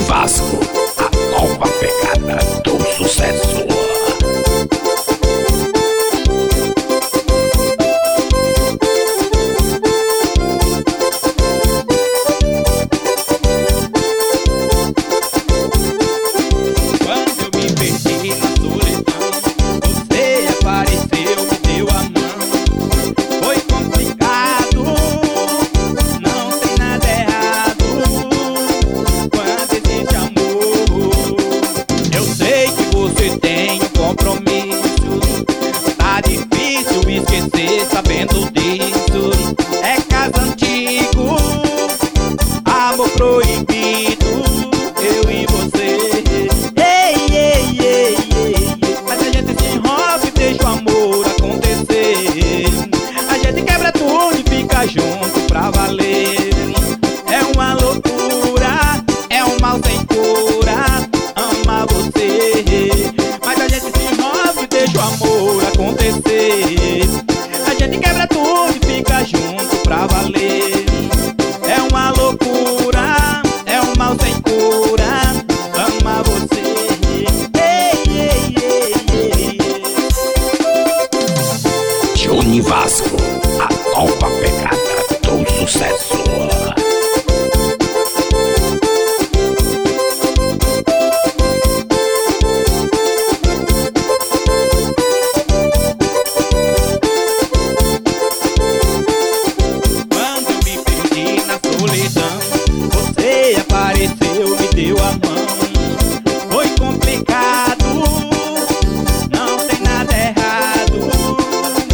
Vasco, a nova pegada do sucesso. Quando eu me perdi na solidão, você apareceu, me deu a mão. Foi complicado, não tem nada errado quando existe amor. Eu sei que você tem um compromisso, tá difícil esquecer sabendo disso. É caso antigo, amor proibido, eu e você. Mas a gente se enrola e deixa o amor acontecer. A gente quebra tudo e fica junto pra valer. É uma loucura, é um mal sem cura amar você. Mas a gente se enrola e deixa o amor acontecer. A gente quebra tudo e fica junto pra valer. É uma loucura, é um mal sem cura amar você. Johnny Vasco, a nova pegada do sucesso. Quando eu me perdi na solidão, você apareceu, me deu a mão. Foi complicado, não tem nada errado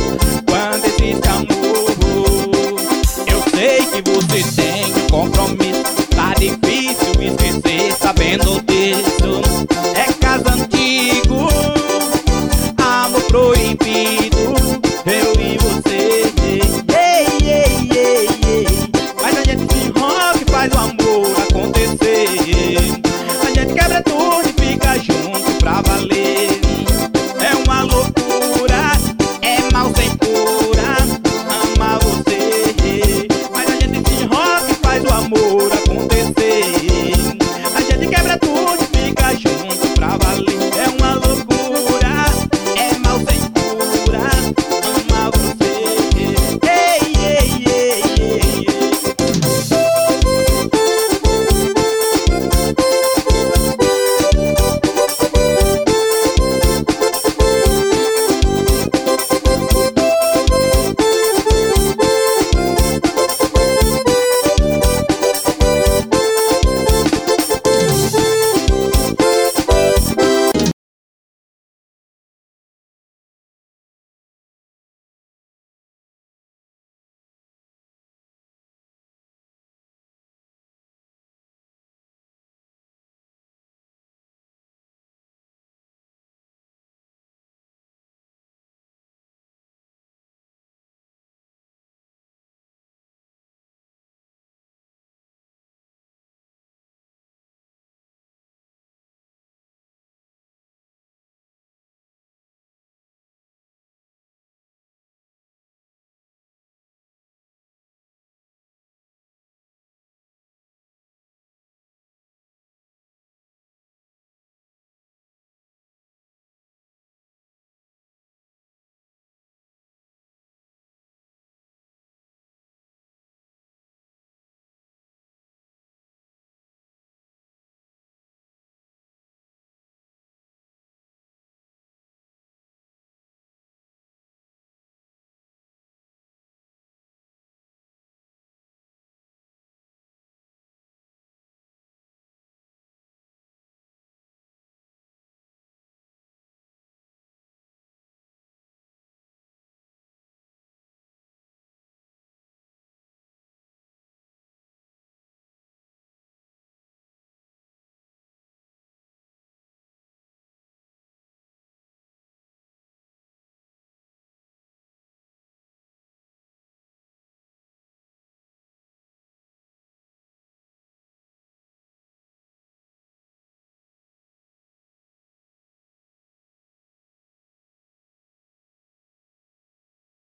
quando existe amor. Eu sei que você tem um compromisso,